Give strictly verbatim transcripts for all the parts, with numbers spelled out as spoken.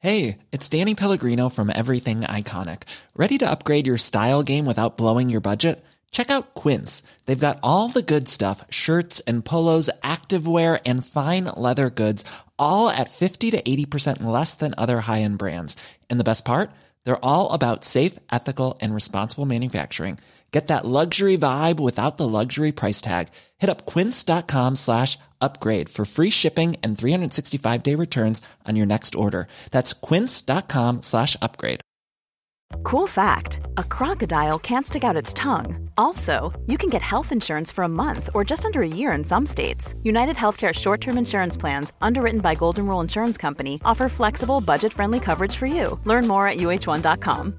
Hey, it's Danny Pellegrino from Everything Iconic. Ready to upgrade your style game without blowing your budget? Check out Quince. They've got all the good stuff, shirts and polos, activewear, and fine leather goods, all at fifty to eighty percent less than other high-end brands. And the best part? They're all about safe, ethical, and responsible manufacturing. Get that luxury vibe without the luxury price tag. Hit up quince.com slash upgrade for free shipping and three sixty-five day returns on your next order. That's quince.com slash upgrade. Cool fact, a crocodile can't stick out its tongue. Also, you can get health insurance for a month or just under a year in some states. United Healthcare short-term insurance plans, underwritten by Golden Rule Insurance Company, offer flexible, budget-friendly coverage for you. Learn more at U H one dot com.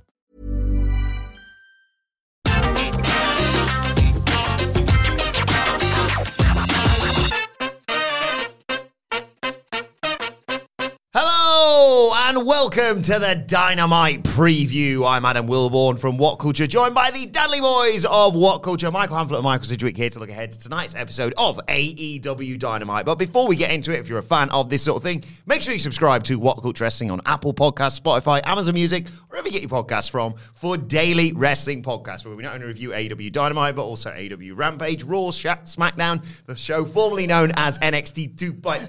And welcome to the Dynamite Preview. I'm Adam Wilborn from What Culture, joined by the Dudley Boys of What Culture, Michael Hamflett and Michael Sidgwick, here to look ahead to tonight's episode of A E W Dynamite. But before we get into it, if you're a fan of this sort of thing, make sure you subscribe to What Culture Wrestling on Apple Podcasts, Spotify, Amazon Music, wherever you get your podcasts from, for daily wrestling podcasts, where we not only review A E W Dynamite, but also A E W Rampage, Raw, SmackDown, the show formerly known as N X T two point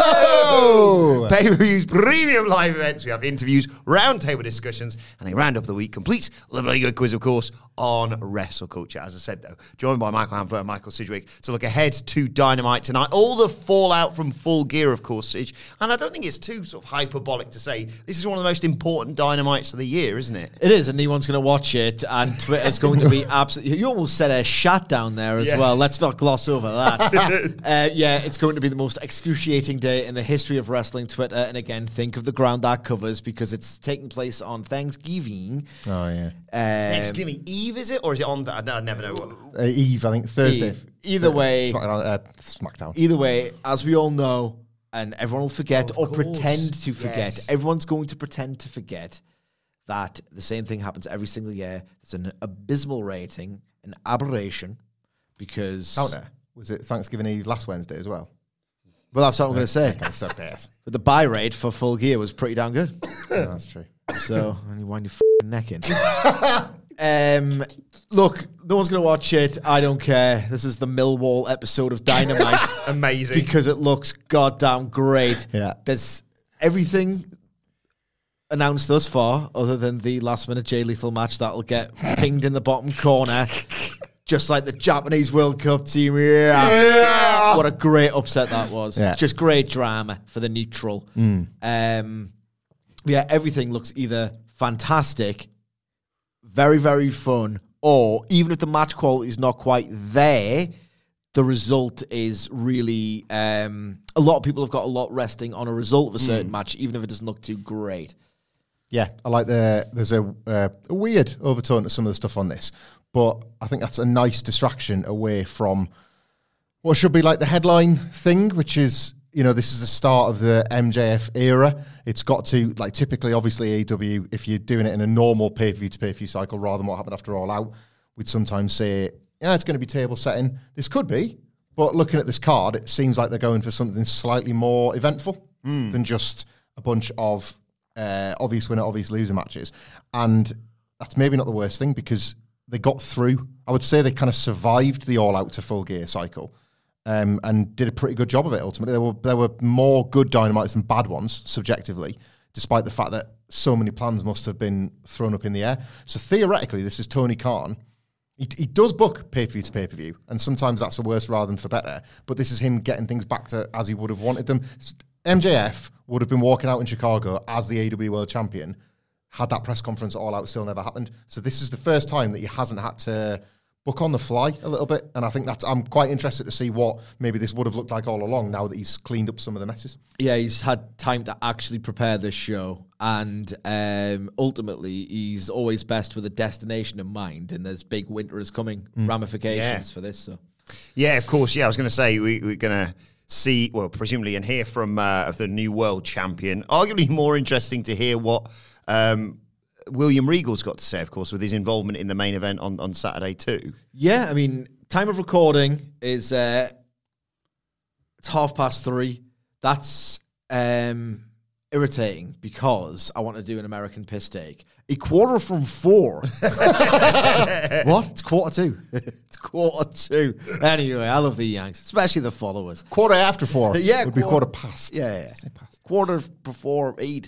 oh, pay-per-views, premium live events. We have interviews, roundtable discussions, and a roundup of the week complete with a very good quiz, of course, on wrestle culture. As I said, though, joined by Michael Hamflett and Michael Sidgwick to look ahead to Dynamite tonight. All the fallout from Full Gear, of course, Sidge. And I don't think it's too sort of hyperbolic to say this is one of the most important Dynamites of the year, isn't it? It is, and anyone's going to watch it, and Twitter's going to be absolutely... You almost said a shut down there as yeah. well. Let's not gloss over that. uh, yeah, it's going to be the most excruciating day in the history of wrestling Twitter. And again, think of the ground that covers, because it's taking place on Thanksgiving. Oh, yeah. Um, Thanksgiving Eve, is it? Or is it on... The, I never know. What. Uh, Eve, I think. Thursday. Eve. Either way... Smackdown, uh, Smackdown. Either way, as we all know, and everyone will forget oh, or course. pretend to forget. Yes. Everyone's going to pretend to forget that the same thing happens every single year. It's an abysmal rating, an aberration, because... Counter. Was it Thanksgiving Eve last Wednesday as well? Well, that's what I'm going to say. Okay, so yes. But the buy rate for Full Gear was pretty damn good. Yeah, that's true. So, and you wind your f***ing neck in. um, look, no one's going to watch it. I don't care. This is the Millwall episode of Dynamite. Amazing. Because it looks goddamn great. Yeah. There's everything announced thus far, other than the last-minute Jay Lethal match that'll get pinged in the bottom corner. Just like the Japanese World Cup team. Yeah. yeah. What a great upset that was. Yeah. Just great drama for the neutral. Mm. Um, yeah, everything looks either fantastic, very, very fun, or even if the match quality is not quite there, the result is really... Um, a lot of people have got a lot resting on a result of a certain mm. match, even if it doesn't look too great. Yeah, I like the... There's a, uh, a weird overtone to some of the stuff on this. But I think that's a nice distraction away from what should be like the headline thing, which is, you know, this is the start of the M J F era. It's got to, like, typically, obviously, A E W, if you're doing it in a normal pay-per-view to pay-per-view cycle rather than what happened after All Out, we'd sometimes say, yeah, it's going to be table setting. This could be, but looking at this card, it seems like they're going for something slightly more eventful mm. than just a bunch of uh, obvious winner, obvious loser matches. And that's maybe not the worst thing, because they got through. I would say they kind of survived the All Out to Full Gear cycle um, and did a pretty good job of it, ultimately. There were there were more good Dynamites than bad ones, subjectively, despite the fact that so many plans must have been thrown up in the air. So theoretically, this is Tony Khan. He, he does book pay-per-view to pay-per-view, and sometimes that's for worse rather than for better, but this is him getting things back to as he would have wanted them. M J F would have been walking out in Chicago as the A E W World Champion had that press conference All Out still never happened. So this is the first time that he hasn't had to book on the fly a little bit. And I think that's, I'm quite interested to see what maybe this would have looked like all along now that he's cleaned up some of the messes. Yeah, he's had time to actually prepare this show. And um, ultimately, he's always best with a destination in mind. And there's big winter is coming mm. ramifications yeah. for this. So, yeah, of course. Yeah, I was going to say we, we're going to see, well, presumably, and hear from uh, of the new world champion. Arguably more interesting to hear what Um, William Regal's got to say, of course, with his involvement in the main event on, on Saturday too. Yeah, I mean, time of recording is uh, it's half past three. That's um, irritating because I want to do an American piss take. A quarter from four. What? It's quarter two. It's quarter two. Anyway, I love the Yanks, especially the followers. Quarter after four. Yeah, would be quarter- quarter past. Yeah, yeah. Say past. Quarter before eight.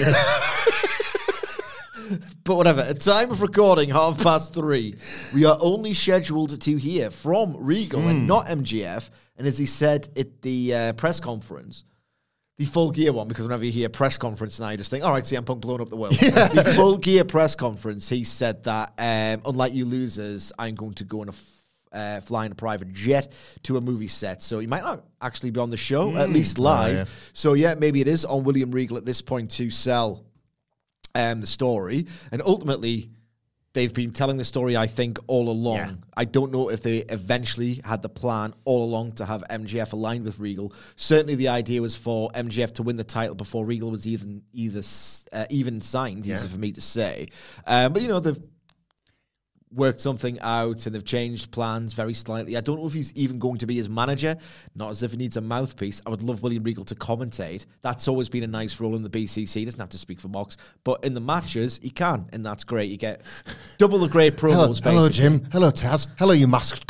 But whatever. At time of recording, half past three, we are only scheduled to hear from Regal Mm. and not M G F. And as he said at the uh, press conference, the Full Gear one, because whenever you hear press conference now, you just think, all right, C M Punk blowing up the world. Yeah. The Full Gear press conference, he said that, um, unlike you losers, I'm going to go on a f- uh, fly in a private jet to a movie set. So he might not actually be on the show, mm. at least live. Oh, yeah. So yeah, maybe it is on William Regal at this point to sell um, the story. And ultimately, they've been telling the story, I think, all along. Yeah. I don't know if they eventually had the plan all along to have M J F aligned with Regal. Certainly the idea was for M J F to win the title before Regal was even either uh, even signed, yeah. easy for me to say. Um, but, you know, they've worked something out and they've changed plans very slightly. I don't know if he's even going to be his manager, not as if he needs a mouthpiece. I would love William Regal to commentate. That's always been a nice role in the B C C. He doesn't have to speak for Mox, but in the matches, he can, and that's great. You get double the great promos, hello, basically. Hello, Jim. Hello, Taz. Hello, you masked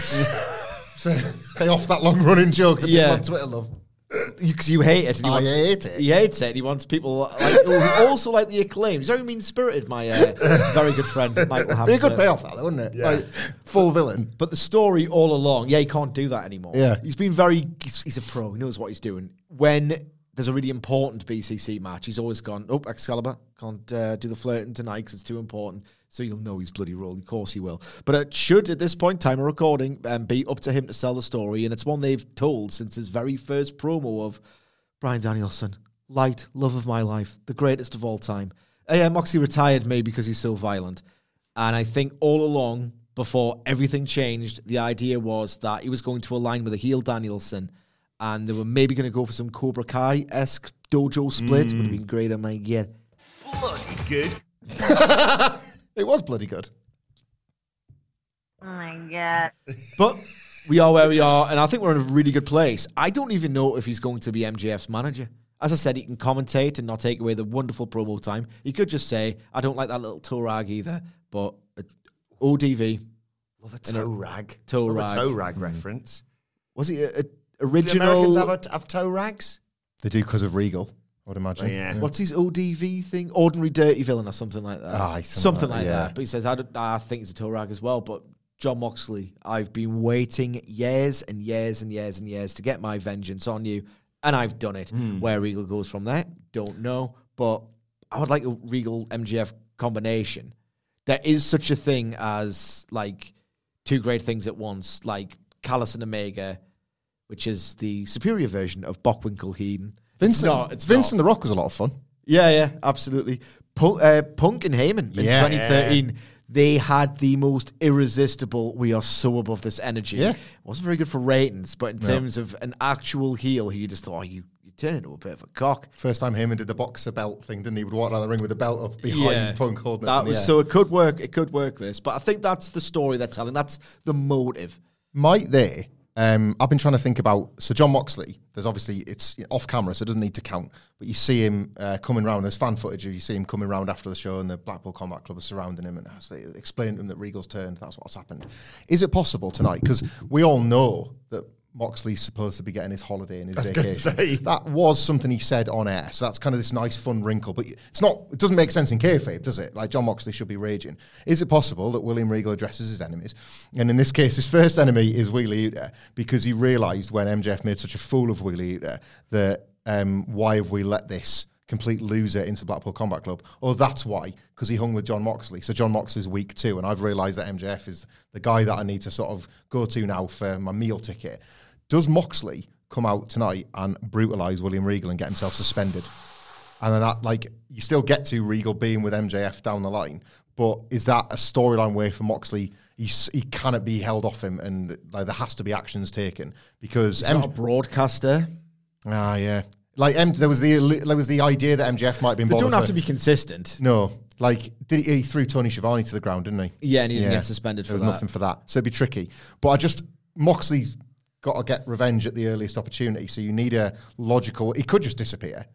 c***. Pay off that long-running joke that yeah. people on Twitter love. Because you, you hate it. And I wants, hate it. He hates it. And he wants people like, who also like the Acclaim. He's very mean-spirited, my uh, very good friend, Michael Hamilton. Be a good payoff, that, though, wouldn't it? Yeah. Like, full villain. But the story all along, yeah, he can't do that anymore. Yeah. He's been very, he's, he's a pro. He knows what he's doing. When there's a really important B C C match, he's always gone, oh, Excalibur, can't uh, do the flirting tonight because it's too important. So you'll know he's bloody role. Of course he will. But it should, at this point, time of recording, um, be up to him to sell the story. And it's one they've told since his very first promo of Bryan Danielson, light, love of my life, the greatest of all time. Uh, yeah, Moxie retired me because he's so violent. And I think all along, before everything changed, the idea was that he was going to align with a heel Danielson. And they were maybe going to go for some Cobra Kai-esque dojo split. Mm. Would have been great, I might get. Bloody good. It was bloody good. Oh my God. But we are where we are, and I think we're in a really good place. I don't even know if he's going to be M J F's manager. As I said, he can commentate and not take away the wonderful promo time. He could just say, I don't like that little toe rag either, but O D V. Love a toe rag. Toe Love rag. a toe rag mm. reference. Was he a, a original? Do Americans have, a, have toe rags? They do because of Regal, I would imagine. Oh, yeah. Yeah. What's his O D V thing? Ordinary Dirty Villain or something like that. Ah, something, something like, like that. Yeah. But he says, I, don't, I think it's a toe rag as well, but John Moxley, I've been waiting years and years and years and years to get my vengeance on you, and I've done it. Mm. Where Regal goes from there, don't know, but I would like a Regal M J F combination. There is such a thing as, like, two great things at once, like Callis and Omega, which is the superior version of Bockwinkel Heenan. Vince, it's not, it's Vince not. and The Rock was a lot of fun. Yeah, yeah, absolutely. Punk, uh, Punk and Heyman in yeah, twenty thirteen, yeah. they had the most irresistible, we are so above this energy. Yeah. It wasn't very good for ratings, but in no. terms of an actual heel who you just thought, oh, you, you turn into a bit of a cock. First time Heyman did the boxer belt thing, didn't he? He would walk around the ring with the belt up behind yeah, Punk holding that it. Was, so it could work, it could work this, but I think that's the story they're telling. That's the motive. Might they? Um, I've been trying to think about, so John Moxley, there's obviously, it's off camera, so it doesn't need to count, but you see him uh, coming around, there's fan footage, you see him coming around after the show and the Blackpool Combat Club is surrounding him and explaining to him that Regal's turned, that's what's happened. Is it possible tonight? Because we all know that Moxley's supposed to be getting his holiday and his vacation. That was something he said on air, so that's kind of this nice fun wrinkle, but it's not, it doesn't make sense in kayfabe, does it? Like, John Moxley should be raging. Is it possible that William Regal addresses his enemies? And in this case, his first enemy is Wheeler Yuta, because he realised when M J F made such a fool of Wheeler Yuta that um, why have we let this complete loser into the Blackpool Combat Club? Oh, that's why, because he hung with John Moxley. So John Moxley's weak too, and I've realised that M J F is the guy that I need to sort of go to now for my meal ticket. Does Moxley come out tonight and brutalise William Regal and get himself suspended? And then that, like, you still get to Regal being with M J F down the line, but is that a storyline way for Moxley? He's, he cannot be held off him, and like there has to be actions taken because he's M- not a broadcaster. Ah, yeah. Like M- there was the there was the idea that M J F might be. They don't have for, to be consistent. No. Like, did he, he threw Tony Schiavone to the ground, didn't he? Yeah, and he didn't yeah. get suspended for there was that. nothing for that, so it'd be tricky. But I just Moxley's got to get revenge at the earliest opportunity. So you need a logical. He could just disappear,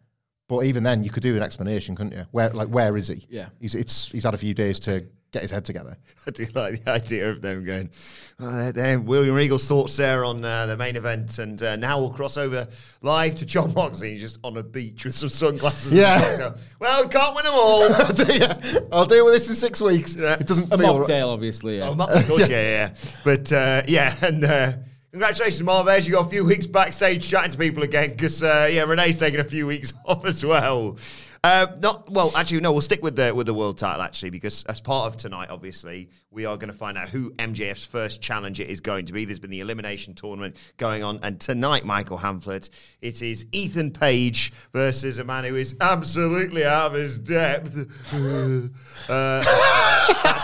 But even then, you could do an explanation, couldn't you? Where, like, where is he? Yeah. He's it's he's had a few days to get his head together. I do like the idea of them going, oh, there, William Regal's thoughts there on uh, the main event, and uh, now we'll cross over live to John Moxley just on a beach with some sunglasses. Yeah. Well, we can't win them all. yeah. I'll deal with this in six weeks. Yeah. It doesn't A feel right. mocktail, obviously. Yeah. Oh, Mark, of course, yeah, yeah, yeah. But, uh, yeah, and uh, congratulations, Marvez. You got a few weeks backstage chatting to people again, because, uh, yeah, Renee's taking a few weeks off as well. Uh, not well. Actually, no. We'll stick with the with the world title actually, because as part of tonight, obviously, we are going to find out who M J F's first challenger is going to be. There's been the elimination tournament going on, and tonight, Michael Hamflett, it is Ethan Page versus a man who is absolutely out of his depth. uh, that's,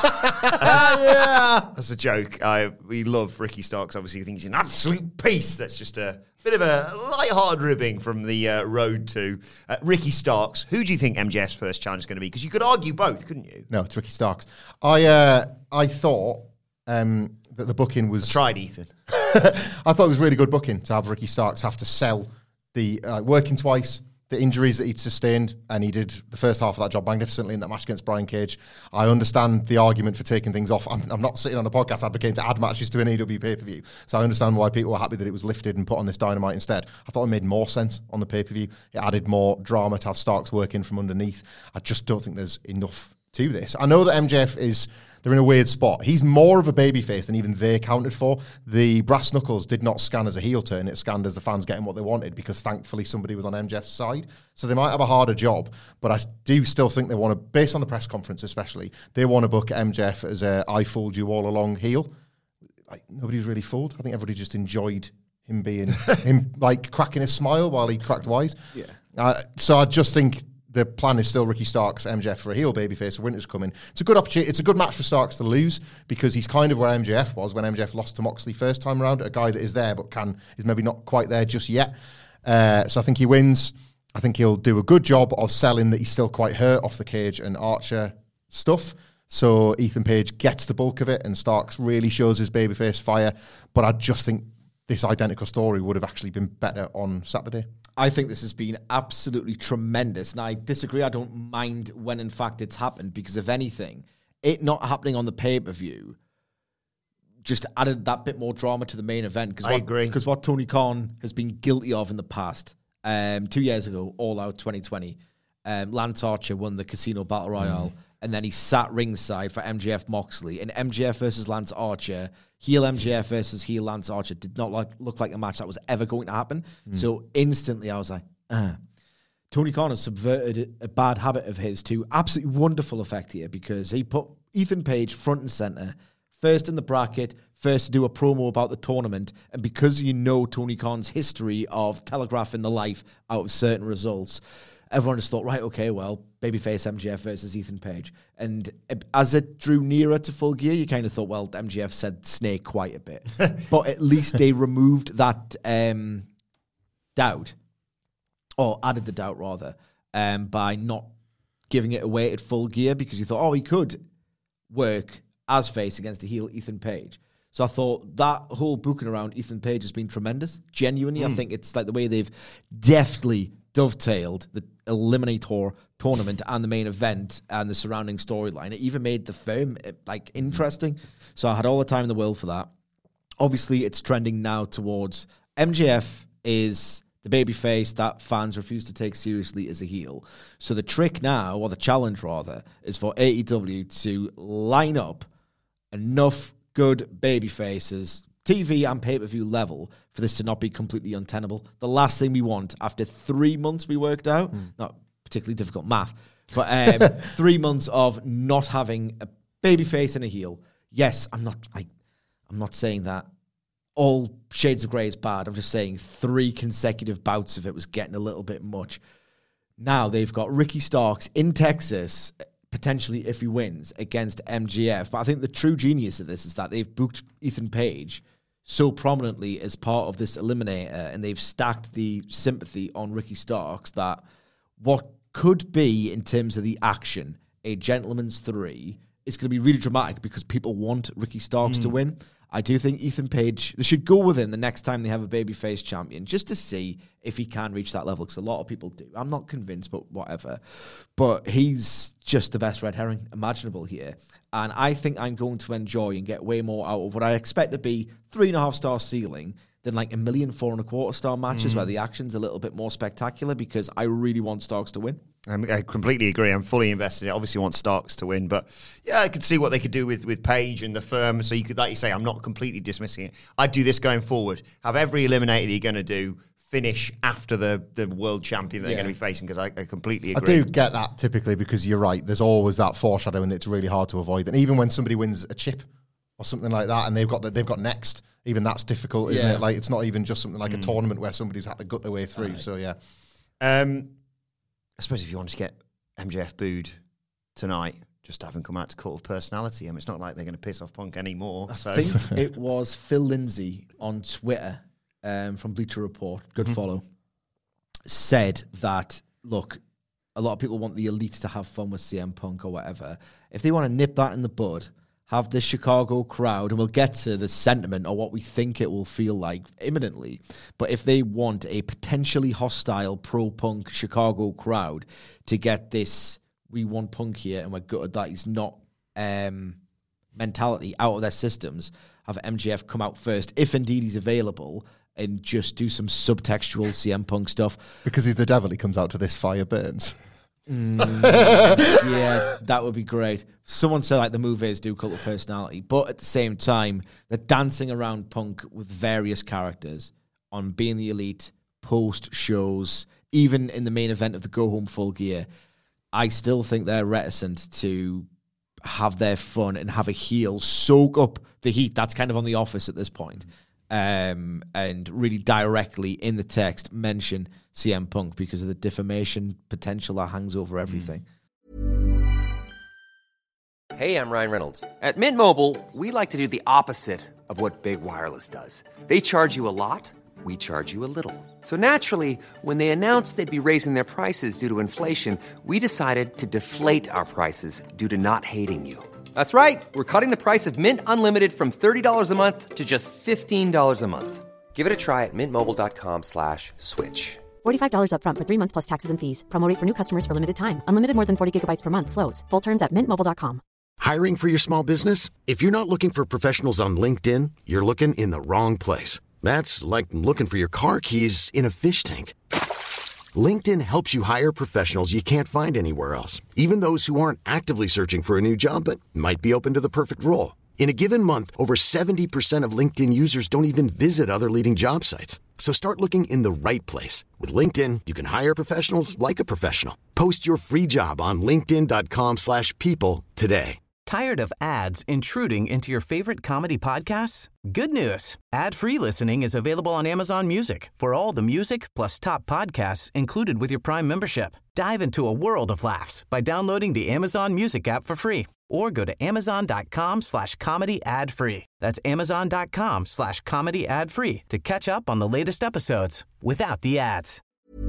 yeah, that's a joke. I we love Ricky Starks. Obviously, he thinks he's an absolute piece. That's just a bit of a light-hearted ribbing from the uh, road to uh, Ricky Starks. Who do you think M J F's first challenge is going to be? Because you could argue both, couldn't you? No, it's Ricky Starks. I uh, I thought um, that the booking was... I tried, Ethan. I thought it was really good booking to have Ricky Starks have to sell the uh, working twice, the injuries that he'd sustained, and he did the first half of that job magnificently in that match against Brian Cage. I understand the argument for taking things off. I'm, I'm not sitting on a podcast advocating to add matches to an A E W pay-per-view, so I understand why people were happy that it was lifted and put on this Dynamite instead. I thought it made more sense on the pay-per-view. It added more drama to have Starks working from underneath. I just don't think there's enough to this. I know that M J F is... They're in a weird spot. He's more of a babyface than even they counted for. The brass knuckles did not scan as a heel turn. It scanned as the fans getting what they wanted, because thankfully somebody was on M J F's side. So they might have a harder job, but I do still think they want to, based on the press conference especially, they want to book M J F as a I fooled you all along heel. Like, nobody was really fooled. I think everybody just enjoyed him being, him like cracking his smile while he cracked wise. Yeah. Uh, so I just think the plan is still Ricky Starks, M J F for a heel babyface. Winter's coming. It's a good opportunity. It's a good match for Starks to lose, because he's kind of where M J F was when M J F lost to Moxley first time around. A guy that is there but can is maybe not quite there just yet. Uh, so I think he wins. I think he'll do a good job of selling that he's still quite hurt off the Cage and Archer stuff. So Ethan Page gets the bulk of it, and Starks really shows his babyface fire. But I just think this identical story would have actually been better on Saturday. I think this has been absolutely tremendous. And I disagree. I don't mind when, in fact, it's happened, because if anything, it not happening on the pay-per-view just added that bit more drama to the main event. I what, agree. Because what Tony Khan has been guilty of in the past, um, two years ago, All Out twenty twenty, um, Lance Archer won the Casino Battle Royale, mm. and then he sat ringside for M J F Moxley. And M J F versus Lance Archer, heel M J F versus heel Lance Archer, did not like, look like a match that was ever going to happen. Mm. So instantly I was like, uh. Tony Khan has subverted a bad habit of his to absolutely wonderful effect here, because he put Ethan Page front and center, first in the bracket, first to do a promo about the tournament. And because you know Tony Khan's history of telegraphing the life out of certain results, everyone just thought, right, okay, well, babyface M J F versus Ethan Page. And as it drew nearer to Full Gear, you kind of thought, well, M J F said snake quite a bit. But at least they removed that um, doubt, or added the doubt, rather, um, by not giving it away at Full Gear, because you thought, oh, he could work as face against a heel Ethan Page. So I thought that whole booking around Ethan Page has been tremendous. Genuinely, mm. I think it's like the way they've deftly dovetailed the Eliminator tournament and the main event and the surrounding storyline. It even made the film like interesting. So I had all the time in the world for that. Obviously, it's trending now towards M J F is the babyface that fans refuse to take seriously as a heel. So the trick now, or the challenge rather, is for A E W to line up enough good babyfaces, T V and pay-per-view level, for this to not be completely untenable. The last thing we want, after three months we worked out, mm. not particularly difficult math, but um, three months of not having a babyface and a heel. Yes, I'm not like I'm not saying that all shades of grey is bad. I'm just saying three consecutive bouts of it was getting a little bit much. Now they've got Ricky Starks in Texas, potentially if he wins, against M J F. But I think the true genius of this is that they've booked Ethan Page so prominently as part of this eliminator, and they've stacked the sympathy on Ricky Starks, that what could be, in terms of the action, a gentleman's three it's going to be really dramatic because people want Ricky Starks Mm. to win. I do think Ethan Page, they should go with him the next time they have a babyface champion just to see if he can reach that level, because a lot of people do. I'm not convinced, but whatever. But he's just the best red herring imaginable here. And I think I'm going to enjoy and get way more out of what I expect to be three and a half star ceiling than like a million four and a quarter star matches Mm. where the action's a little bit more spectacular, because I really want Starks to win. I completely agree. I'm fully invested in it. Obviously want Starks to win, but yeah, I could see what they could do with, with Page and the firm. So you could, like you say, I'm not completely dismissing it. I'd do this going forward. Have every eliminator you're going to do finish after the, the world champion that Yeah. they're going to be facing, because I, I completely I agree. do get that typically, because you're right. There's always that foreshadowing that's really hard to avoid. And even when somebody wins a chip or something like that, and they've got the, they've got next, even that's difficult, isn't Yeah. it? Like, it's not even just something like Mm. a tournament where somebody's had to gut their way through. Right. So yeah, Um, I suppose if you want to get M J F booed tonight, just have him come out to Cult of Personality. I mean, it's not like they're going to piss off Punk anymore. I So. think it was Phil Lindsay on Twitter um, from Bleacher Report, good Mm-hmm. follow, said that, look, a lot of people want the Elite to have fun with C M Punk or whatever. If they want to nip that in the bud, have the Chicago crowd, and we'll get to the sentiment or what we think it will feel like imminently, but if they want a potentially hostile pro-Punk Chicago crowd to get this, we want Punk here and we're gutted that he's not um, mentality out of their systems, have M J F come out first, if indeed he's available, and just do some subtextual C M Punk stuff. because he's the devil, he comes out to This Fire Burns. Yeah, that would be great. Someone said like the move is do Cult of Personality, but at the same time, they're dancing around Punk with various characters on Being the Elite, post shows, even in the main event of the Go Home Full Gear. I still think they're reticent to have their fun and have a heel soak up the heat. That's kind of on the office at this point. Um, and really directly in the text mention C M Punk because of the defamation potential that hangs over everything. Hey, I'm Ryan Reynolds. At Mint Mobile, we like to do the opposite of what Big Wireless does. They charge you a lot, we charge you a little. So naturally, when they announced they'd be raising their prices due to inflation, we decided to deflate our prices due to not hating you. That's right. We're cutting the price of Mint Unlimited from thirty dollars a month to just fifteen dollars a month. Give it a try at mintmobile.com slash switch. forty-five dollars up front for three months plus taxes and fees. Promo rate for new customers for limited time. Unlimited more than forty gigabytes per month. Slows full terms at mint mobile dot com. Hiring for your small business? If you're not looking for professionals on LinkedIn, you're looking in the wrong place. That's like looking for your car keys in a fish tank. LinkedIn helps you hire professionals you can't find anywhere else, even those who aren't actively searching for a new job but might be open to the perfect role. In a given month, over seventy percent of LinkedIn users don't even visit other leading job sites. So start looking in the right place. With LinkedIn, you can hire professionals like a professional. Post your free job on linkedin.com slash people today. Tired of ads intruding into your favorite comedy podcasts? Good news. Ad-free listening is available on Amazon Music for all the music plus top podcasts included with your Prime membership. Dive into a world of laughs by downloading the Amazon Music app for free or go to amazon.com slash comedy ad free. That's amazon.com slash comedy ad free to catch up on the latest episodes without the ads.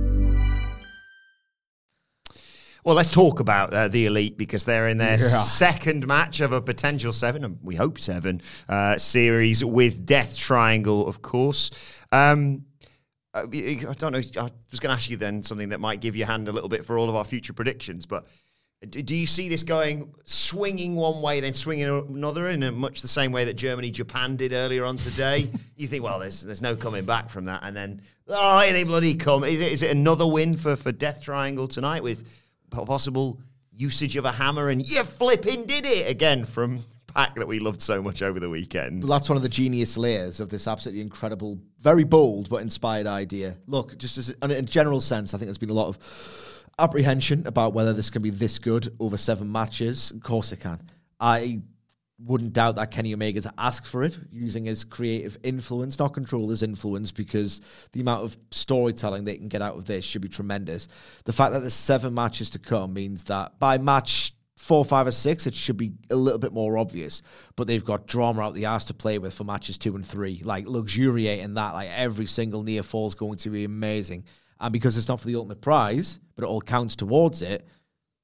Well, let's talk about uh, the Elite, because they're in their Yeah. second match of a potential seven, and we hope seven, uh, series with Death Triangle, of course. Um, I don't know. I was going to ask you then something that might give you a hand a little bit for all of our future predictions, but do you see this going, swinging one way, then swinging another in a much the same way that Germany, Japan did earlier on today? You think, well, there's there's no coming back from that, and then, oh, here they bloody come. Is it, is it another win for, for Death Triangle tonight with possible usage of a hammer, and you flipping did it again from Pac that we loved so much over the weekend? Well, that's one of the genius layers of this absolutely incredible, very bold but inspired idea. Look, just as in a general sense, I think there's been a lot of apprehension about whether this can be this good over seven matches. Of course it can. I wouldn't doubt that Kenny Omega's asked for it, using his creative influence, not control his influence, because the amount of storytelling they can get out of this should be tremendous. The fact that there's seven matches to come means that by match four, five, or six, it should be a little bit more obvious. But they've got drama out the arse to play with for matches two and three. Like, luxuriating that, like every single near fall is going to be amazing. And because it's not for the ultimate prize, but it all counts towards it,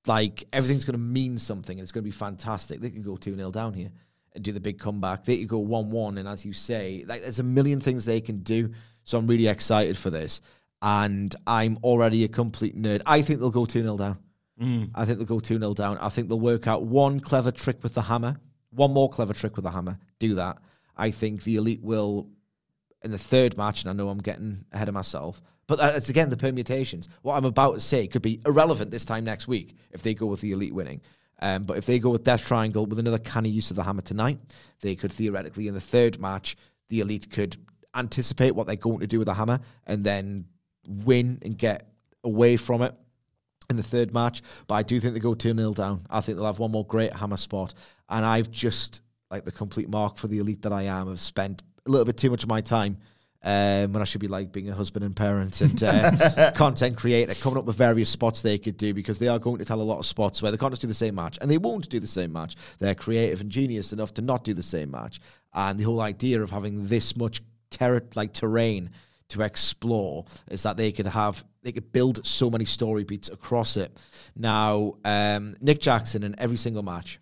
like, everything's going to mean something, and it's going to be fantastic. They could go two nil down here and do the big comeback. They could go one one, and as you say, like, there's a million things they can do. So I'm really excited for this. And I'm already a complete nerd. I think they'll go two nil down. Mm. I think they'll go two nil down. I think they'll work out one clever trick with the hammer. One more clever trick with the hammer. Do that. I think the Elite will, in the third match, and I know I'm getting ahead of myself, but it's, again, the permutations. What I'm about to say could be irrelevant this time next week if they go with the Elite winning. Um, but if they go with Death Triangle with another canny use of the hammer tonight, they could theoretically, in the third match, the Elite could anticipate what they're going to do with the hammer and then win and get away from it in the third match. But I do think they go two nil down. I think they'll have one more great hammer spot. And I've just, like the complete mark for the Elite that I am, have spent a little bit too much of my time um, when I should be like being a husband and parent and uh, content creator, coming up with various spots they could do, because they are going to tell a lot of spots where they can't just do the same match, and they won't do the same match. They're creative and genius enough to not do the same match. And the whole idea of having this much ter- like terrain to explore is that they could have, they could build so many story beats across it. Now, um, Nick Jackson in every single match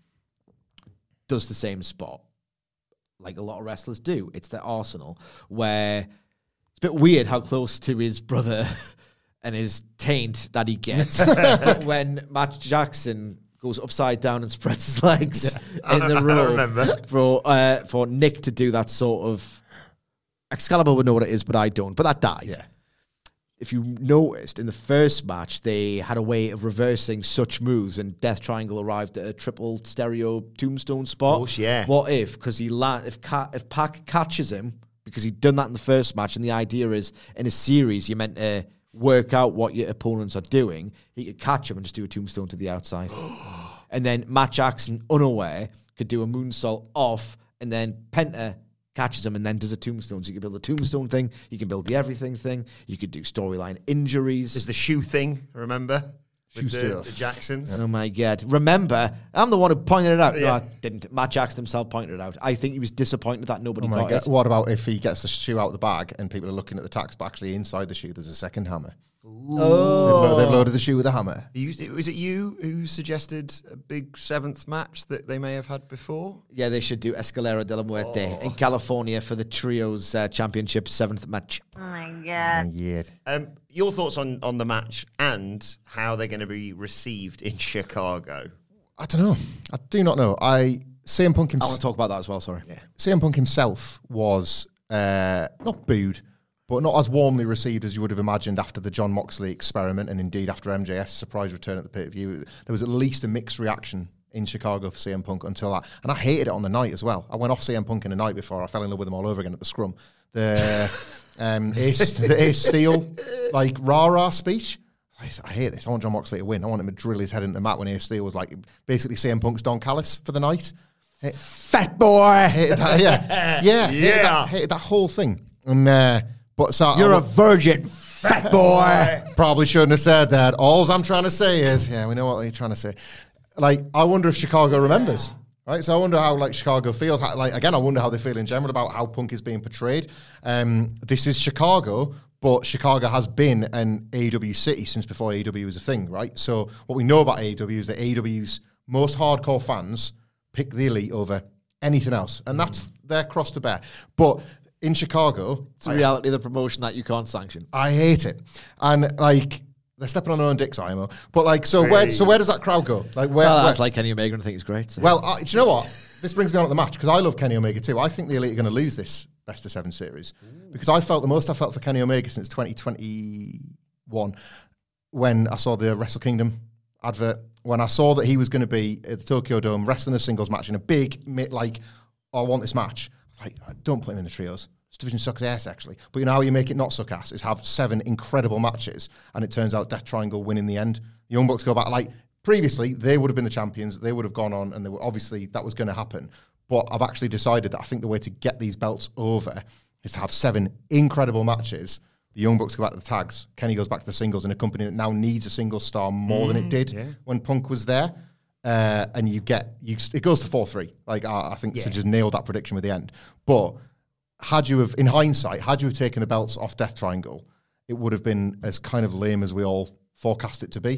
does the same spot, like a lot of wrestlers do. It's their arsenal, where it's a bit weird how close to his brother and his taint that he gets. But when Matt Jackson goes upside down and spreads his legs yeah. in the room for uh, for Nick to do that sort of, Excalibur would know what it is, but I don't. But that died. Yeah. If you noticed, in the first match, they had a way of reversing such moves, and Death Triangle arrived at a triple stereo tombstone spot. Oh, yeah. What if? Because he la- if Ca- if Pac catches him, because he'd done that in the first match, and the idea is, in a series, you're meant to work out what your opponents are doing. He could catch him and just do a tombstone to the outside. And then Matt Jackson, unaware, could do a moonsault off, and then Penta catches him and then does a tombstone. So you can build a tombstone thing, you can build the everything thing, you could do storyline injuries. There's the shoe thing, remember? Shoe With the, stuff. the Jacksons. Oh my God. Remember, I'm the one who pointed it out. Yeah. No, I didn't. Matt Jackson himself pointed it out. I think he was disappointed that nobody Oh my got God. it. What about if he gets the shoe out of the bag and people are looking at the tax, but actually inside the shoe there's a second hammer? Ooh. Oh. They've, lo- they've loaded the shoe with a hammer. You, was it you who suggested a big seventh match that they may have had before? Yeah, they should do Escalera de la Muerte Oh. in California for the Trios uh, Championship seventh match. Oh my God. Yeah. Um, your thoughts on, on the match and how they're going to be received in Chicago? I don't know. I do not know. I C M Punk I want himself. to talk about that as well, sorry. Yeah. C M Punk himself was uh, not booed, but not as warmly received as you would have imagined after the John Moxley experiment, and indeed after M J F's surprise return at the pay-per-view. There was at least a mixed reaction in Chicago for C M Punk until that. And I hated it on the night as well. I went off C M Punk in the night before. I fell in love with him all over again at the scrum. The um, Ace, the Ace Steel, like, rah-rah speech. I, I hate this. I want John Moxley to win. I want him to drill his head into the mat when Ace Steel was like basically C M Punk's Don Callis for the night. It, Fat boy! Hated that, yeah. Yeah. Hated Yeah. that, hated that whole thing. And uh, but so You're I, a virgin, fat boy. Probably shouldn't have said that. All I'm trying to say is, yeah, we know what you're trying to say. Like, I wonder if Chicago remembers, right? So I wonder how, like, Chicago feels. How, like, again, I wonder how they feel in general about how Punk is being portrayed. Um, this is Chicago, but Chicago has been an A E W city since before A E W was a thing, right? So what we know about A E W is that A E W's most hardcore fans pick the Elite over anything else, and that's their cross to bear. But in Chicago, It's the reality of the promotion that you can't sanction. I hate it. And, like, they're stepping on their own dicks, I M O. But, like, so where so where does that crowd go? Like, where? Well, where that's like Kenny Omega, and I think it's great. So. well, uh, do you know what? This brings me on to the match, because I love Kenny Omega too. I think the Elite are going to lose this Best of Seven series. Ooh. Because I felt the most I felt for Kenny Omega since twenty twenty-one when I saw the Wrestle Kingdom advert, when I saw that he was going to be at the Tokyo Dome wrestling a singles match in a big, like, oh, I want this match. I was like, don't put him in the trios. This division sucks ass, actually. But you know how you make it not suck ass? Is have seven incredible matches, and it turns out Death Triangle win in the end. The Young Bucks go back. Like, previously, they would have been the champions. They would have gone on, and they were, obviously that was going to happen. But I've actually decided that I think the way to get these belts over is to have seven incredible matches. The Young Bucks go back to the tags. Kenny goes back to the singles in a company that now needs a single star more mm, than it did yeah. when Punk was there. Uh, and you get, you it goes to four three. Like, I, I think yeah. to just nail that prediction with the end. But had you have, in hindsight, had you have taken the belts off Death Triangle, it would have been as kind of lame as we all forecast it to be.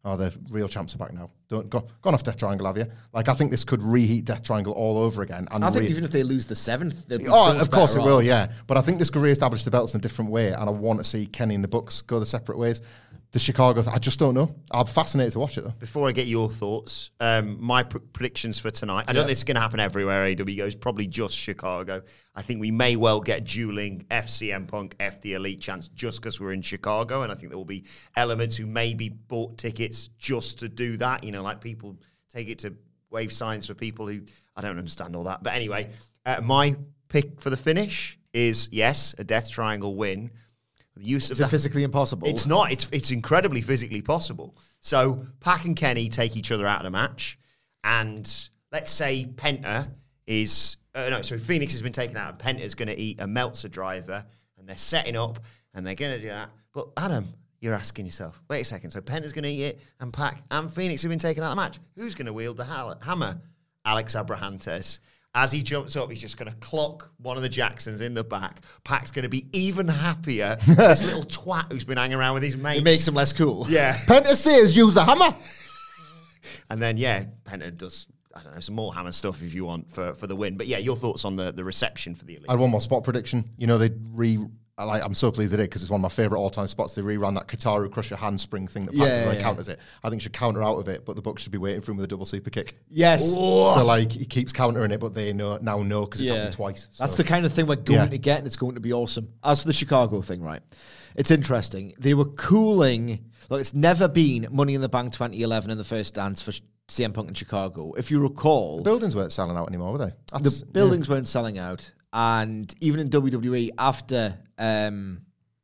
Oh, the real champs are back now. Don't go, gone off Death Triangle, have you? Like, I think this could reheat Death Triangle all over again. And I think re- even if they lose the seventh, they'll be oh, so of course it better will, off. yeah. But I think this could re-establish the belts in a different way, and I want to see Kenny and the Bucks go the separate ways. The Chicago, th- I just don't know. I'm fascinated to watch it though. Before I get your thoughts, um, my pr- predictions for tonight. I don't think this is going to happen everywhere. A E W goes probably just Chicago. I think we may well get dueling F C M Punk, F the Elite chance just because we're in Chicago, and I think there will be elements who maybe bought tickets just to do that. You know, like people take it to wave signs for people who I don't understand all that. But anyway, uh, my pick for the finish is yes, a Death Triangle win. The use Is of it that, physically impossible? It's not. It's it's incredibly physically possible. So Pac and Kenny take each other out of the match, and let's say Penta is uh, no, sorry, Phoenix has been taken out, and Penta's going to eat a Meltzer driver, and they're setting up, and they're going to do that. But Adam, you're asking yourself, wait a second. So Penta's going to eat it, and Pac and Phoenix have been taken out of the match. Who's going to wield the ha- hammer? Alex Abrahantes. As he jumps up, he's just going to clock one of the Jacksons in the back. Pac's going to be even happier. This little twat who's been hanging around with his mates. It makes him less cool. Yeah. Penta says use the hammer. And then, yeah, Penta does, I don't know, some more hammer stuff if you want for, for the win. But yeah, your thoughts on the, the reception for the Elite? I had one more spot prediction. You know, they re. I like, I'm so pleased they did because it's one of my favourite all-time spots. They rerun that Kataru Crusher handspring thing that Pac Yeah, yeah, yeah. counters it. I think he should counter out of it, but the Bucks should be waiting for him with a double super kick. Yes. So like he keeps countering it, but they know now know because it's happened twice. So. That's the kind of thing we're going Yeah. to get, and it's going to be awesome. As for the Chicago thing, right? It's interesting. They were cooling. Look, it's never been Money in the Bank twenty eleven in the first dance for C M Punk in Chicago. If you recall, The buildings weren't selling out anymore, were they? That's- the buildings weren't selling out, and even in W W E after um,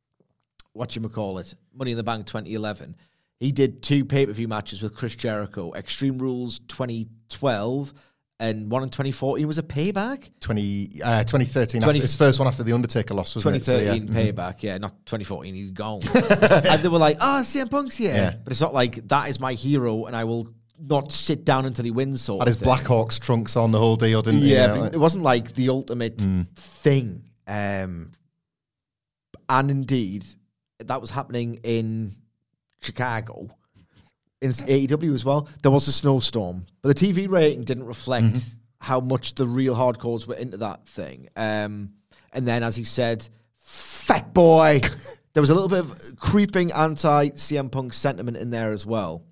what you call it, Money in the Bank twenty eleven, he did two pay per view matches with Chris Jericho. Extreme Rules twenty twelve and one in twenty fourteen was a Payback. twenty, uh, twenty thirteen, twenty after, his first one after the Undertaker loss, wasn't twenty thirteen it? So, yeah. Payback, yeah, not twenty fourteen. He's gone, and they were like, "Oh, C M Punk's here," Yeah. but it's not like that is my hero, and I will not sit down until he wins. Sort Had of his thing. Blackhawks trunks on the whole deal, didn't he? Yeah, You know, but like- it wasn't like the ultimate Mm. thing. Um, and indeed, that was happening in Chicago, in A E W as well. There was a snowstorm, but the T V rating didn't reflect Mm-hmm. how much the real hardcores were into that thing. Um, and then, as he said, fat boy, there was a little bit of creeping anti-C M Punk sentiment in there as well.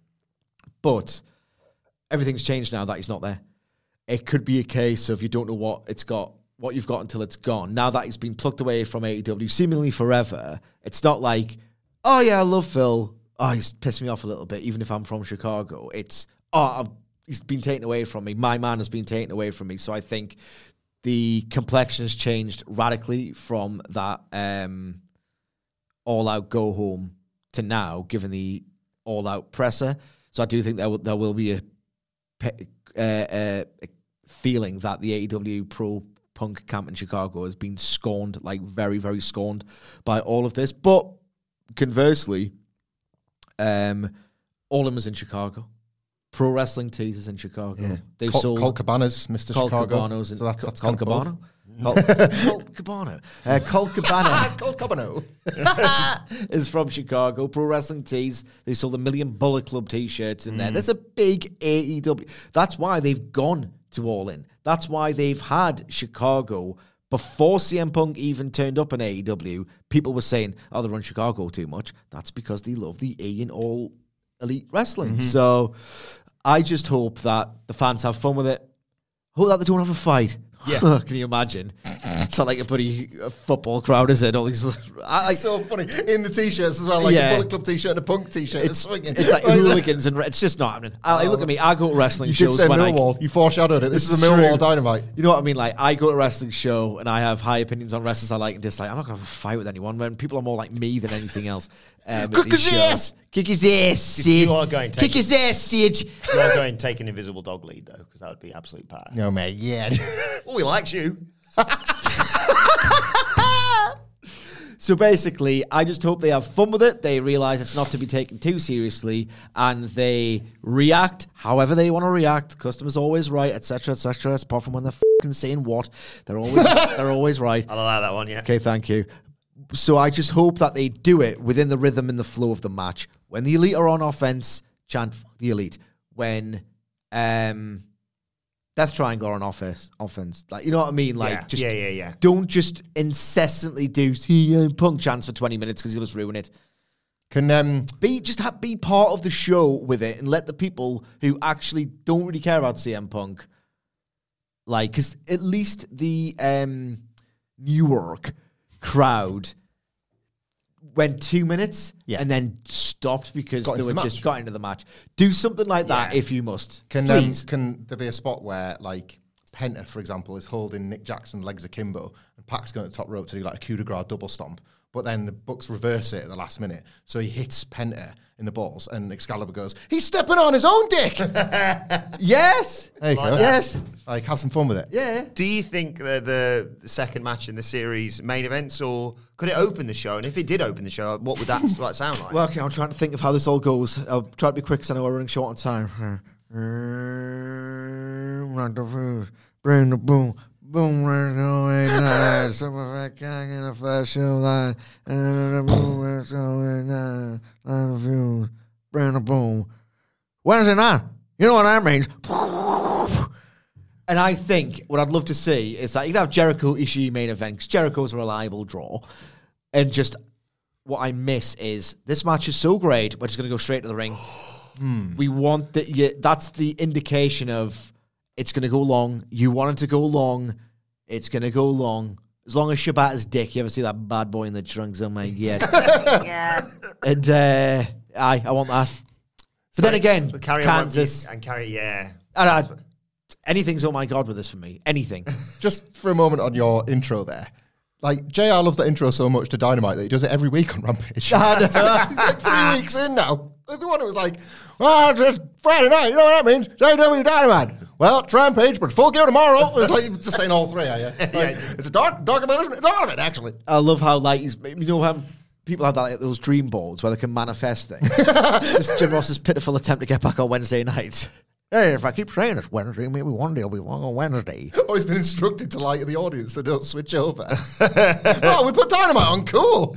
But everything's changed now that he's not there. It could be a case of you don't know what it's got, what you've got until it's gone. Now that he's been plucked away from A E W seemingly forever, it's not like, oh yeah, I love Phil. Oh, he's pissed me off a little bit, even if I'm from Chicago. It's, oh, I've, he's been taken away from me. My man has been taken away from me. So I think the complexion has changed radically from that um, all-out go-home to now, given the all-out presser. So I do think there will, there will be a, pe- uh, uh, a feeling that the A E W Pro Punk camp in Chicago has been scorned, like very, very scorned by all of this. But conversely, um, all of them is in Chicago. Pro Wrestling Tees is in Chicago. Yeah. They've Col- sold Colt Cabana's Mister Colt Chicago. Cabano's in So that- that's Colt kind of Cabano. Colt, Colt Cabano. Uh, Colt Cabana. Colt Cabano. is from Chicago. Pro Wrestling Tees. They sold a million Bullet Club T-shirts in Mm. there. There's a big A E W. That's why they've gone to All In. That's why they've had Chicago. Before C M Punk even turned up in A E W, people were saying, oh, they run Chicago too much. That's because they love the E in All Elite Wrestling. Mm-hmm. So I just hope that the fans have fun with it. Hope that they don't have a fight. Yeah. Can you imagine? It's not like a bloody uh, football crowd, is it? All these, I, I, It's so funny. In the T-shirts as well, like Yeah. a Bullet Club T-shirt and a Punk T-shirt. it's, swinging. it's like hooligans and it's just not happening. I, look at me. I go to wrestling You should shows say when I. Millwall. You foreshadowed it. This It's is a Millwall true. Dynamite. You know what I mean? Like, I go to a wrestling show and I have high opinions on wrestlers I like and dislike. I'm not going to have a fight with anyone when people are more like me than anything else. Um, Kick his ass! Kick his ass, Sid! You are going to Kick take- his ass, Sid! You are going to take an invisible dog lead, though, because that would be absolute power. No, mate, yeah. Oh, he likes you. So basically, I just hope they have fun with it. They realize it's not to be taken too seriously, and they react however they want to react. The customer's always right, et cetera, et cetera. Apart from when they're fucking saying what, they're always they're always right. I'll allow that one, yeah. Okay, thank you. So I just hope that they do it within the rhythm and the flow of the match. When the Elite are on offense, chant "Fuck the Elite" when um, Death Triangle are on offense, offense. Like, you know what I mean? Like, Yeah. just Yeah, yeah, yeah. don't just incessantly do C M Punk chants for twenty minutes because you'll just ruin it. Can um, Be just have, be part of the show with it and let the people who actually don't really care about C M Punk, like, because at least the um, Newark crowd went two minutes Yeah. and then stopped because Got they into were the just match. got into the match. Do something like that Yeah. if you must. Can um, Please. can there be a spot where like Penta, for example, is holding Nick Jackson's legs akimbo and Pac's going to the top rope to do like a coup de grace double stomp, but then the Bucks reverse it at the last minute, so he hits Penta in the balls, and Excalibur goes, "He's stepping on his own dick." Yes. There you go. Yes. Like, have some fun with it. Yeah. Do you think the, the second match in the series main events, or could it open the show? And if it did open the show, what would that like, sound like? Well, okay, I'm trying to think of how this all goes. I'll try to be quick because I know we're running short on time. Bring the boom, boom, right away, nice. Super fat cock in a fashion line, and the boom, right away, nice. Line of views, bring the boom. Wednesday night, you know what that means? And I think what I'd love to see is that you'd have Jericho Ishii main event, because Jericho's a reliable draw, and just what I miss is this match is so great, we're just going to go straight to the ring. Hmm. We want that. Yeah, that's the indication of it's going to go long. You want it to go long. It's going to go long. As long as Shibata's dick. You ever see that bad boy in the trunks? Oh my god. Yeah. And uh, I, I want that. But then again, But carry Kansas. on and carry, yeah. And I, anything's oh my god with this for me. Anything. Just for a moment on your intro there. Like, J R loves that intro so much to Dynamite that he does it every week on Rampage. He's like three weeks in now. Like the one who was like, well, it's Friday night, you know what that means? J W Dynamite. Well, it's Rampage, but full gear tomorrow. It's like just saying all three, are you? Like, Yeah. It's a dark, dark evolution. It's all of it, actually. I love how, like, he's, you know how people have that, like, those dream boards where they can manifest things. This is Jim Ross's pitiful attempt to get back on Wednesday night. Hey, if I keep saying it's Wednesday, maybe one day I'll be wrong on Wednesday. Or he's been instructed to lie to the audience so don't switch over. Oh, we put Dynamite on, cool.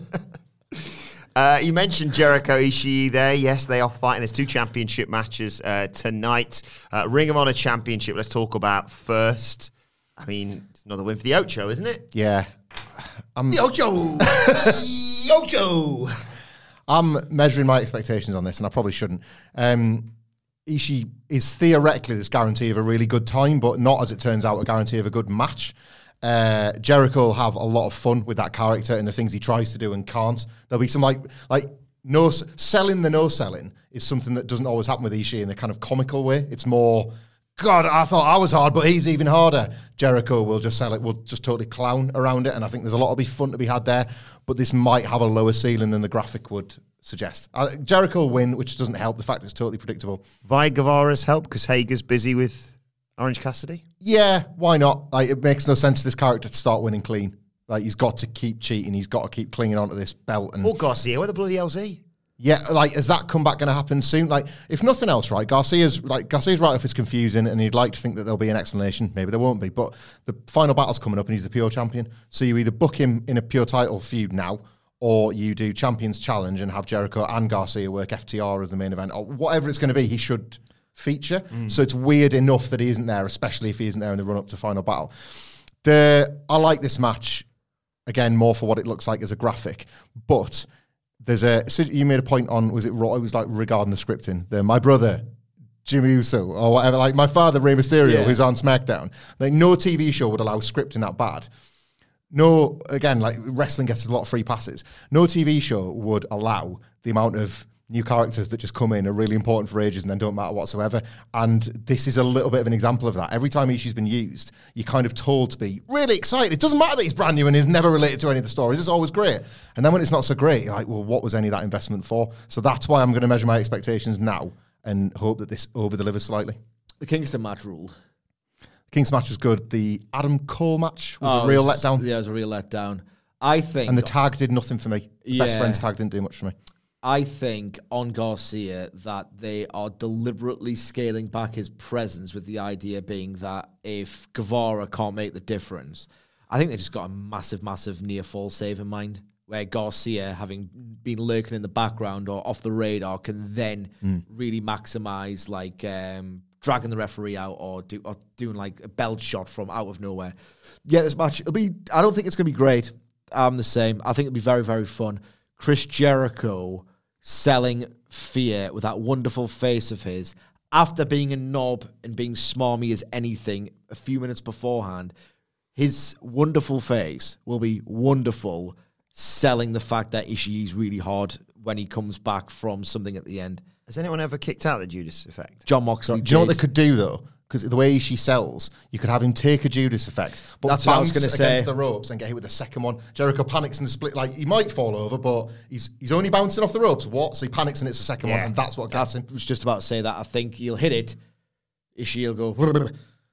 Uh, you mentioned Jericho Ishii there. Yes, they are fighting. There's two championship matches uh, tonight. Uh, Ring of Honor Championship, let's talk about first. I mean, it's another win for the Ocho, isn't it? Yeah. I'm, The Ocho! The Ocho! I'm measuring my expectations on this, and I probably shouldn't. Um, Ishii is theoretically this guarantee of a really good time, but not, as it turns out, a guarantee of a good match. Uh, Jericho will have a lot of fun with that character and the things he tries to do and can't. There'll be some like like no selling the no selling is something that doesn't always happen with Ishii in the kind of comical way. It's more, God, I thought I was hard, but he's even harder. Jericho will just sell it, will just totally clown around it, and I think there's a lot of be fun to be had there. But this might have a lower ceiling than the graphic would suggest. Uh, Jericho will win, which doesn't help the fact it's totally predictable. Vi Guevara's help because Hager's busy with Orange Cassidy? Yeah, why not? Like, it makes no sense to this character to start winning clean. Like, he's got to keep cheating. He's got to keep clinging onto this belt. And Or Garcia, where the bloody hell's he? yeah, like, is that comeback going to happen soon? Like, if nothing else, right, Garcia's like Garcia's right off it's confusing, and he'd like to think that there'll be an explanation. Maybe there won't be, but the final battle's coming up, and he's the pure champion. So you either book him in a pure title feud now, or you do Champions Challenge and have Jericho and Garcia work F T R as the main event, or whatever it's going to be. He should feature. Mm. So it's weird enough that he isn't there, especially if he isn't there in the run up to final battle. The I like this match again more for what it looks like as a graphic, but there's a so you made a point on was it Raw? It was like regarding the scripting. The my brother Jimmy Uso or whatever, like my father Rey Mysterio, yeah. who's on SmackDown. Like no T V show would allow scripting that bad. No, again, like wrestling gets a lot of free passes. No T V show would allow the amount of new characters that just come in are really important for ages and then don't matter whatsoever. And this is a little bit of an example of that. Every time Ishii's been used, you're kind of told to be really excited. It doesn't matter that he's brand new and is never related to any of the stories. It's always great. And then when it's not so great, you're like, well, what was any of that investment for? So that's why I'm going to measure my expectations now and hope that this over-delivers slightly. The Kingston match ruled. King's match was good. The Adam Cole match was oh, a real was, letdown. Yeah, it was a real letdown. I think... And the tag did nothing for me. Yeah. Best Friends tag didn't do much for me. I think on Garcia that they are deliberately scaling back his presence with the idea being that if Guevara can't make the difference, I think they just got a massive, massive near-fall save in mind. where Garcia, having been lurking in the background or off the radar, can then mm. really maximize like um, dragging the referee out or do or doing like a belt shot from out of nowhere. Yeah, this match, it'll be, I don't think it's going to be great. I'm the same. I think it'll be very, very fun. Chris Jericho selling fear with that wonderful face of his after being a knob and being smarmy as anything a few minutes beforehand. His wonderful face will be wonderful selling the fact that Ishii's really hard when he comes back from something at the end. Has anyone ever kicked out the Judas effect? John Moxley. Do you know what they could do though? Because the way Ishii sells, you could have him take a Judas effect, but that's what I was bounce going to say against the ropes and get hit with the second one. Jericho panics in the split, like he might fall over, but he's he's only bouncing off the ropes. What? So he panics and it's the second yeah. one, and that's what gets him. I was just about to say that. I think he'll hit it. Ishii will go.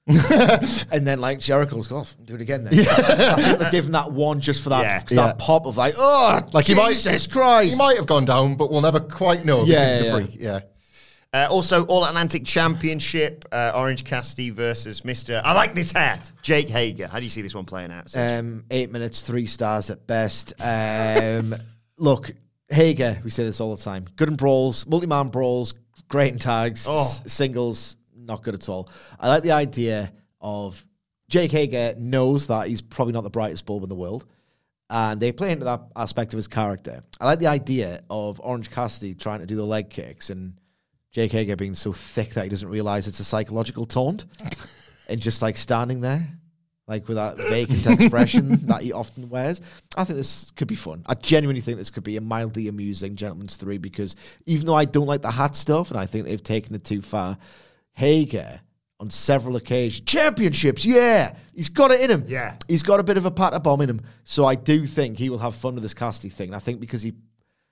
And then like Jericho's go off and do it again then. Yeah. I think they're giving that one just for that, yeah. that yeah. pop of like, oh, like Jesus he might, Christ. He might have gone down, but we'll never quite know yeah, because yeah. he's a freak. Yeah. Uh, also, All Atlantic Championship, uh, Orange Cassidy versus Mister I like this hat, Jake Hager. How do you see this one playing out? Um, eight minutes, three stars at best. Um, look, Hager, we say this all the time. Good in brawls, multi-man brawls, great in tags, oh. s- singles, not good at all. I like the idea of Jake Hager knows that he's probably not the brightest bulb in the world, and they play into that aspect of his character. I like the idea of Orange Cassidy trying to do the leg kicks and Jake Hager being so thick that he doesn't realize it's a psychological taunt and just like standing there like with that vacant expression that he often wears. I think this could be fun. I genuinely think this could be a mildly amusing Gentleman's Three because even though I don't like the hat stuff and I think they've taken it too far, Hager on several occasions, championships, yeah, he's got it in him. Yeah. He's got a bit of a patter bomb in him. So I do think he will have fun with this Cassidy thing. And I think because he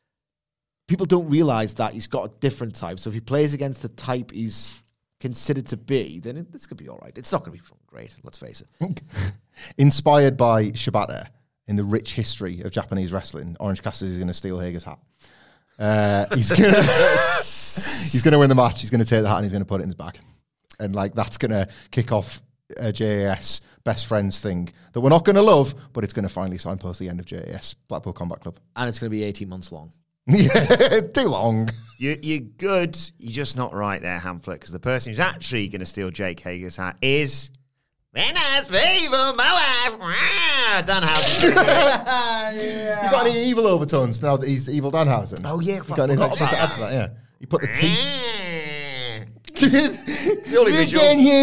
people don't realize that he's got a different type. So if he plays against the type he's considered to be, then it, this could be all right. It's not going to be great, let's face it. Inspired by Shibata in the rich history of Japanese wrestling, Orange Cassidy is going to steal Hager's hat. Uh, he's going to he's going to win the match. He's going to take the hat and he's going to put it in his bag. And like that's going to kick off a J A S best friends thing that we're not going to love, but it's going to finally signpost the end of J A S, Blackpool Combat Club. And it's going to be eighteen months long. Yeah, too long. You, you're good. You're just not right there, Hamflet, because the person who's actually going to steal Jake Hager's hat is Menace Fever, my wife, Danhausen. yeah. You got any evil overtones now that he's evil Danhausen? Oh, yeah. You got anything extra to add to that? Yeah. You put the teeth. the only visual.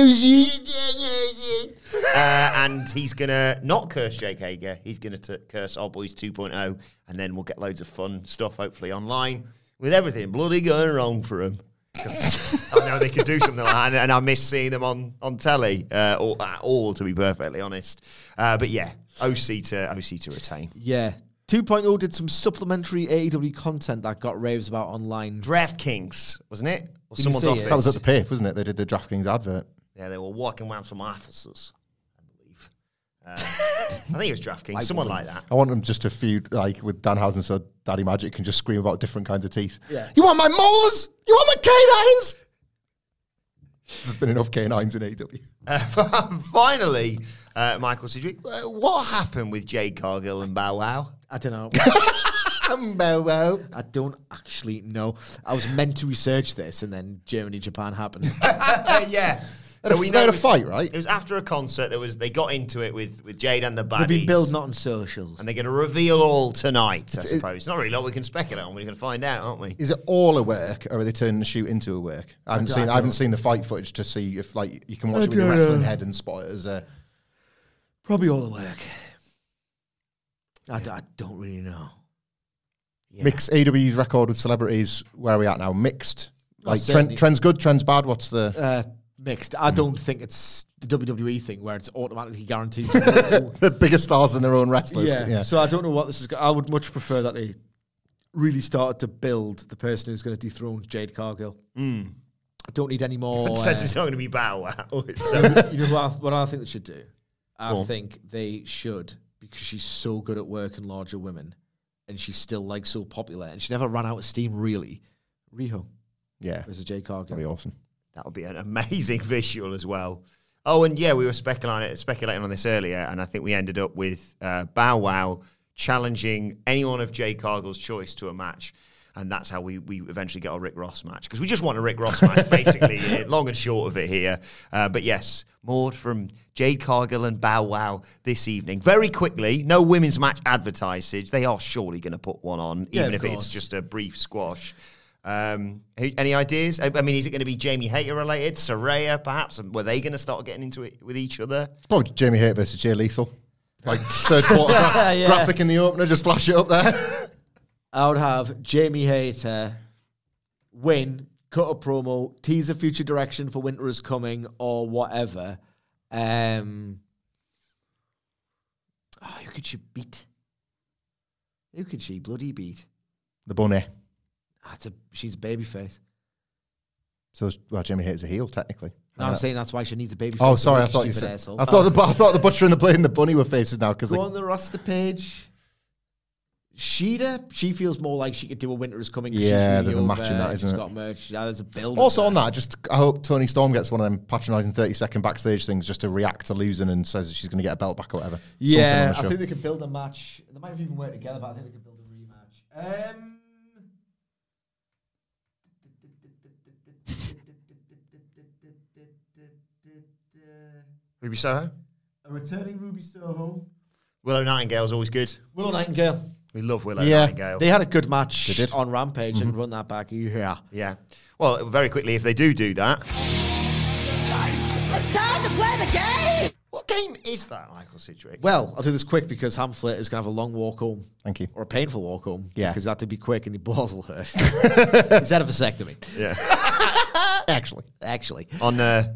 Uh, and he's going to not curse Jake Hager. He's going to curse Our Boys two point oh, and then we'll get loads of fun stuff, hopefully, online with everything bloody going wrong for him. I know they could do something like that, and, and I miss seeing them on, on telly, uh, or at all, to be perfectly honest. Uh, but yeah, O C to O C to retain. Yeah. two point oh did some supplementary A E W content that got raves about online. DraftKings, wasn't it? Or Did someone's you see office. it? That was at the P I F, wasn't it? They did the DraftKings advert. Yeah, they were walking around some offices, I believe. Uh, I think it was DraftKings, someone like that. I want them just to feud like with Danhausen so Daddy Magic can just scream about different kinds of teeth. Yeah. You want my molars? You want my canines? There's been enough canines in A E W. Uh, finally, uh, Michael Sidgwick, uh, what happened with Jade Cargill and Bow Wow? I don't know. Bow Wow. I don't actually know. I was meant to research this, and then Germany, Japan happened. yeah. So we know a fight, right? It was after a concert. There was they got into it with, with Jade and the baddies. They've been building on socials. And they're going to reveal all tonight, I it's, suppose. It's not really a lot we can speculate on. We're going to find out, aren't we? Is it all a work, or are they turning the shoot into a work? I haven't I seen. I, I haven't seen the fight footage to see if like you can watch I it with your wrestling know. head and spot it as a. Probably all the work. I, d- I don't really know. Yeah. Mixed A E W's record with celebrities. Where are we at now? Mixed. Like trend, trend's good, trend's bad. What's the uh, mixed? I mm. don't think it's the W W E thing where it's automatically guaranteed. To the biggest stars than their own wrestlers. Yeah. yeah. So I don't know what this is. I would much prefer that they really started to build the person who's going to dethrone Jade Cargill. Mm. I don't need any more. It says uh, it's not going to be Bow Wow. So, you know what I, what I think they should do? I oh. think they should, because she's so good at working larger women, and she's still like so popular, and she never ran out of steam really. Riho, yeah, as a Jade Cargill, that'd be awesome. That would be an amazing visual as well. Oh, and yeah, we were speculating speculating on this earlier, and I think we ended up with uh, Bow Wow challenging anyone of Jade Cargill's choice to a match. And that's how we, we eventually get our Rick Ross match. Because we just want a Rick Ross match, basically, long and short of it here. Uh, but yes, more from Jade Cargill and Bow Wow this evening. Very quickly, no women's match advertised, Sidge. They are surely going to put one on, Yeah, even if course. it's just a brief squash. Um, any ideas? I mean, is it going to be Jamie Hayter related? Saraya, perhaps? Were they going to start getting into it with each other? Probably Jamie Hayter versus Jay Lethal. Like third quarter gra- Yeah. graphic in the opener, just flash it up there. I would have Jamie Hayter win, cut a promo, tease a future direction for Winter is Coming or whatever. Um, oh, who could she beat? Who could she bloody beat? The Bunny. Ah, it's a, she's a babyface. So, well, Jamie Hayter's a heel, technically. No, Uh, I'm saying that's why she needs a babyface. Oh, sorry, I to thought make you stupid said. asshole. I thought the bu- I thought the Butcher and the Blade and the Bunny were faces now because Go on the roster page. Sheeta, she feels more like she could do a Winter is Coming. 'cause she's Yeah, really there's a match in over. that, isn't She's it? got merch. Yeah, there's a build. also up on there. that, just I hope Toni Storm gets one of them patronising thirty second backstage things just to react to losing and says she's going to get a belt back or whatever. Yeah, Something on I the think show. they could build a match. They might have even worked together, but I think they could build a rematch. Um, Ruby Soho? a returning Ruby Soho. Willow Nightingale's always good. Willow Nightingale. We love Willow Yeah, Nightingale. they had a good match They did. on Rampage and run that back. Yeah. Yeah. Well, very quickly, if they do do that. It's time to play the game! What game is that, Michael Sidgwick? Well, I'll do this quick because Hamflet is going to have a long walk home. Thank you. Or a painful walk home. Yeah. Because that had to be quick and your balls will hurt. He's had a vasectomy. Yeah. Actually. Actually. On uh,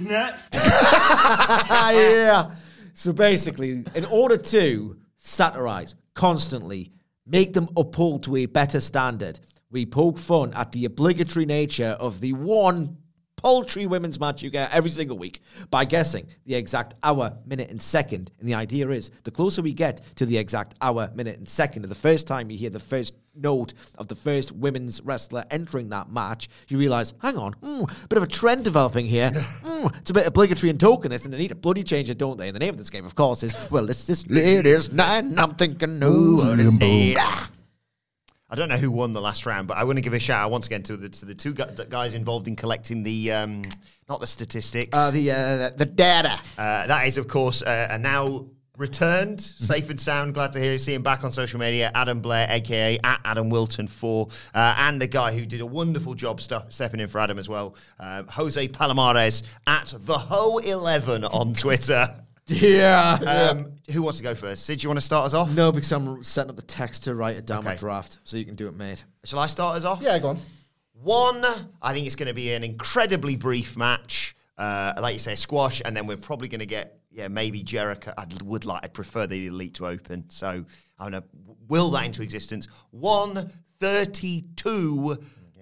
Yeah. So basically, in order to satirize constantly, make them uphold to a better standard, we poke fun at the obligatory nature of the one paltry women's match you get every single week by guessing the exact hour, minute, and second. And the idea is, the closer we get to the exact hour, minute, and second of the first time you hear the first note of the first women's wrestler entering that match, you realize, hang on, mm, bit of a trend developing here. Mm, it's a bit obligatory and tokenist, and they need to bloody change it, don't they? And the name of this game, of course, is, well, it's this ladies' night, and I'm thinking, no, what a need. I don't know who won the last round, but I want to give a shout out once again to the to the two gu- guys involved in collecting the um, not the statistics, Uh, the, uh, the data. Uh, that is, of course, uh, a now returned, safe and sound. Glad to hear you. See him back on social media. Adam Blair, aka at Adam Wilton four, uh, and the guy who did a wonderful job stu- stepping in for Adam as well, uh, Jose Palomares at the Ho eleven on Twitter. Yeah. Um, who wants to go first? Sid, do you want to start us off? No, because I'm setting up the text to write it down my Okay. draft, so you can do it, mate. Shall I start us off? Yeah, go on. One, I think it's going to be an incredibly brief match. Uh, like you say, squash, and then we're probably going to get, yeah, maybe Jericho. I would like, I prefer the Elite to open, so I'm going to will that into existence. one thirty-two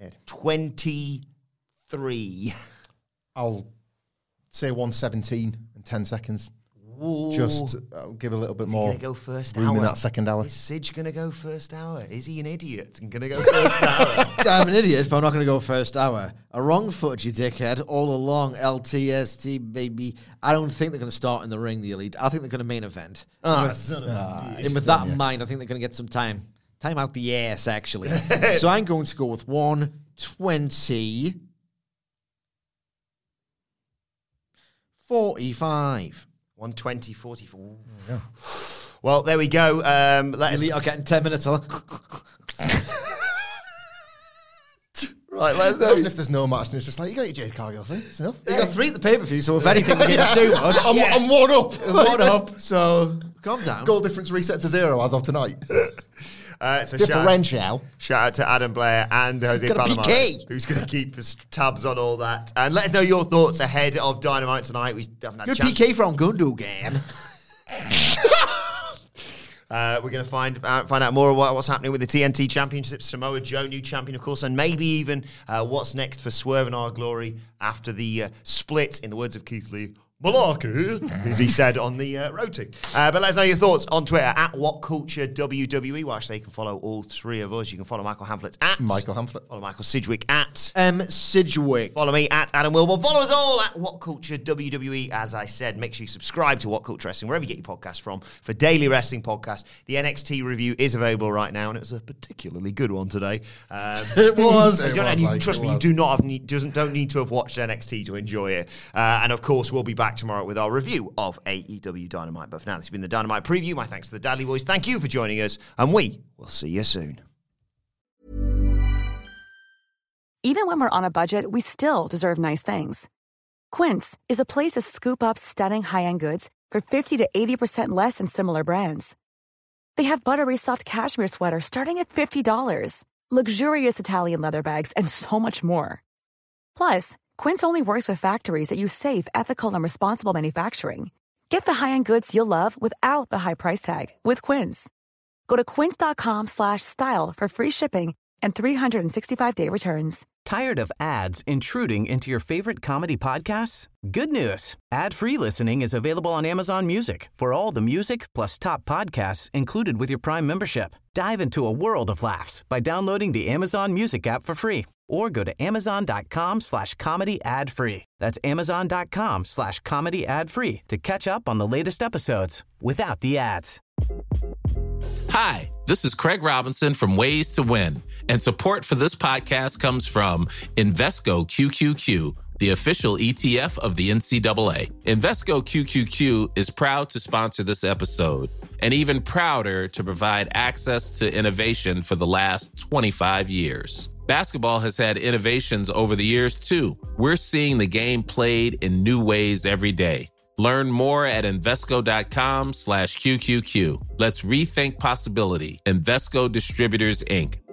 twenty-three. I'll say one seventeen in ten seconds. Ooh. Just uh, give a little bit Is he more going to go first room hour? in that second hour. Is Sidge going to go first hour? Is he an idiot and going to go first hour? I'm an idiot, but I'm not going to go first hour. A wrong foot, you dickhead, all along. L T S T, baby. I don't think they're going to start in the ring, the Elite. I think they're going to main event. Ah, son of a And with that in mind, I think they're going to get some time. Time out the ass, actually. So I'm going to go with one twenty forty-five. one twenty forty-four. Yeah. Well, there we go. Um, let us Elite are getting ten minutes. Huh? Right, let's know. Imagine if there's no match and it's just like, you got your Jade Cargill thing. It's enough. You got three at the pay-per-view, so if anything, we get too much. I'm, Yeah. I'm one up. One up, so calm down. Goal difference reset to zero as of tonight. Uh, so shout, Differential. shout out to Adam Blair and Jose Got a Palomares, P K. who's going to keep us tabs on all that. And let us know your thoughts ahead of Dynamite tonight. We haven't had a Good chance. P K from Gundogan. Uh, we're going to find uh, find out more about what's happening with the T N T Championship. Samoa Joe, new champion, of course, and maybe even uh, what's next for Swerve and Our Glory after the uh, split, in the words of Keith Lee, Malarkey, as he said on the uh, road to. Uh, but let us know your thoughts on Twitter at WhatCultureWWE. Well, actually, you can follow all three of us. You can follow Michael Hamflett at Michael Hamflett. Follow Michael Sidgwick at M. Sidgwick. Follow me at Adam Wilborn. Follow us all at WhatCultureWWE. As I said, make sure you subscribe to What Culture Wrestling, wherever you get your podcasts from, for daily wrestling podcasts. The N X T review is available right now, and it was a particularly good one today. Um, it was. And, It was you, like, trust it me, you was. do not have need, doesn't don't need to have watched N X T to enjoy it. Uh, and of course, we'll be back tomorrow with our review of A E W Dynamite. But for now, this has been the Dynamite preview. My thanks to the Dudley Boys. Thank you for joining us, and we will see you soon. Even when we're on a budget, we still deserve nice things. Quince is a place to scoop up stunning high-end goods for fifty to eighty percent less than similar brands. They have buttery soft cashmere sweaters starting at fifty dollars, luxurious Italian leather bags, and so much more. Plus, Quince only works with factories that use safe, ethical, and responsible manufacturing. Get the high-end goods you'll love without the high price tag with Quince. Go to quince.com slash style for free shipping and three sixty-five day returns. Tired of ads intruding into your favorite comedy podcasts? Good news. Ad-free listening is available on Amazon Music for all the music plus top podcasts included with your Prime membership. Dive into a world of laughs by downloading the Amazon Music app for free or go to amazon.com slash comedy ad free. That's amazon.com slash comedy ad free to catch up on the latest episodes without the ads. Hi, this is Craig Robinson from Ways to Win, and support for this podcast comes from Invesco Q Q Q, the official E T F of the N C double A. Invesco Q Q Q is proud to sponsor this episode, and even prouder to provide access to innovation for the last twenty-five years. Basketball has had innovations over the years, too. We're seeing the game played in new ways every day. Learn more at Invesco.com slash QQQ. Let's rethink possibility. Invesco Distributors, Incorporated.